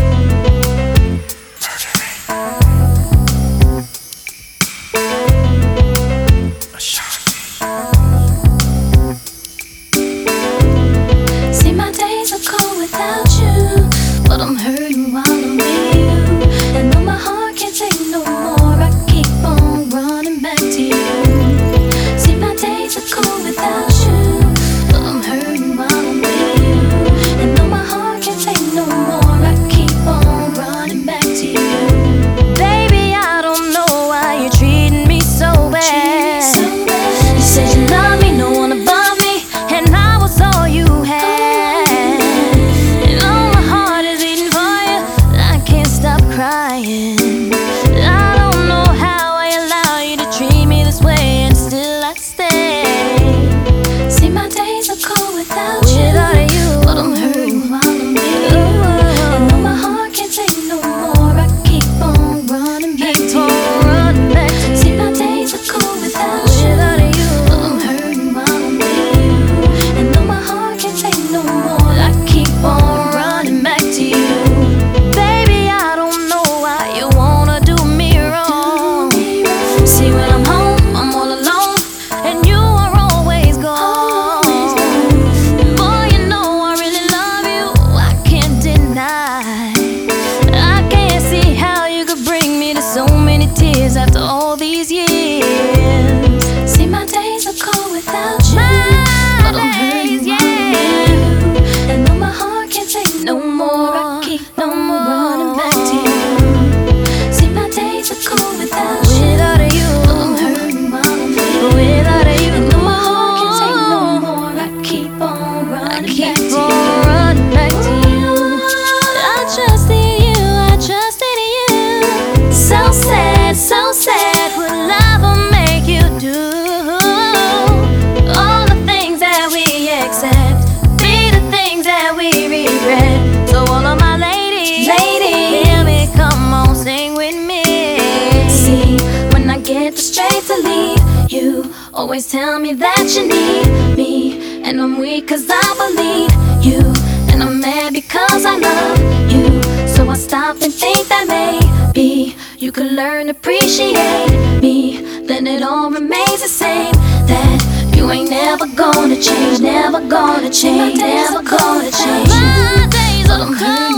See, my days are cold without you, but I'm hurting while I'm with you. And though my heart can't take no more, I keep on running back to you. See, my days are cold without you, but I'm hurting while I'm with you. And though my heart can't take no more, I keep on running back to you. Baby, I don't know why you're treating me so bad. You said you love me, no one above me, and I was all you had. And all my heart is beating for you, I can't stop crying. I don't know how I allow you to treat me this way, and still I stay. See, my days are cold without you, but I'm hurting while I'm with you. And though my heart can't take no more, I keep on running back to you. See, my days are cold without you, but I'm hurting while I'm with you. And though my heart can't take no more, I keep on running back to you. Baby, I don't know why you wanna do me wrong. See, when I'm home, I'm all alone, and you are always gone. Boy, you know I really love you, I can't deny. I can't see how you could bring me to so many tears after all these years. See, my days are cold without you, but I'm hurting while I'm with you. And though my heart can't take no more, I keep on running back to you. See, my days are cold without you, but I'm hurting while I'm with you. And though my heart can't take no more, I keep on running back to you. I trusted you, I trusted you. So sad, what love will make you do. All the things that we accept be the things that we regret. So all of my ladies, hear me, come on, sing with me. See, when I get the strength to leave, you always tell me that you need me. And I'm weak cause I believe you, and I'm mad because I love you. So I stop and think that maybe you could learn to appreciate me. Then it all remains the same, that you ain't never gonna change, never gonna change, never gonna change. My days are cold.